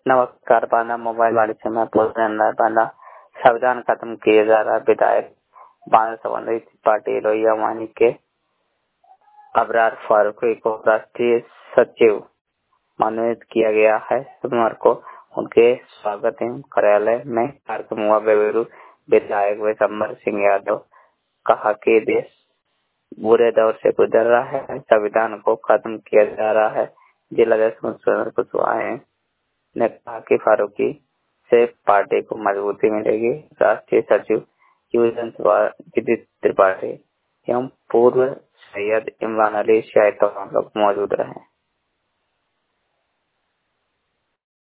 नमस्कार पाना मोबाइल वाले से मैं बोल रहा पाना संविधान खत्म किया जा रहा है। विधायक बांदा संबंधी पार्टी लोहिया वानी के अबरार फारूकी को राष्ट्रीय सचिव मनोनीत किया गया है। सोमवार को उनके स्वागत एवं कार्यालय में कार्यक्रम हुआ। बेबेरू विधायक विशंबर सिंह यादव कहा कि देश बुरे दौर से गुजर रहा है, संविधान को खत्म किया जा रहा है। जिलाध्यक्ष कुशवाहा ने कहा कि फारूकी से पार्टी को मजबूती मिलेगी। राष्ट्रीय सचिव युवजन त्रिपाठी एवं पूर्व सैयद इमरान अली शायद लोग मौजूद रहे।